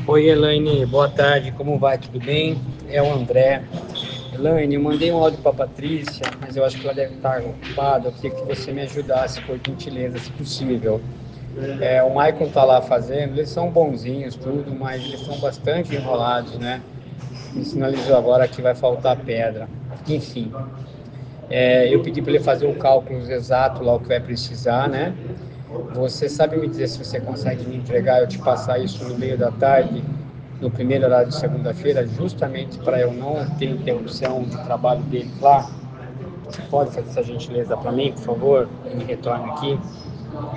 Oi, Elaine, boa tarde, como vai? Tudo bem? É o André. Elaine, eu mandei um áudio para a Patrícia, mas eu acho que ela deve estar ocupada. Eu queria que você me ajudasse, por gentileza, se possível. O Maicon está lá fazendo, eles são bonzinhos, tudo, mas eles são bastante enrolados, né? Me sinalizou agora que vai faltar pedra. Enfim, eu pedi para ele fazer o cálculo exato lá, o que vai precisar, né? Você sabe me dizer se você consegue me entregar, eu te passar isso no meio da tarde, no primeiro horário de segunda-feira, justamente para eu não ter interrupção de trabalho deles lá? Você pode fazer essa gentileza para mim, por favor? E me retorne aqui.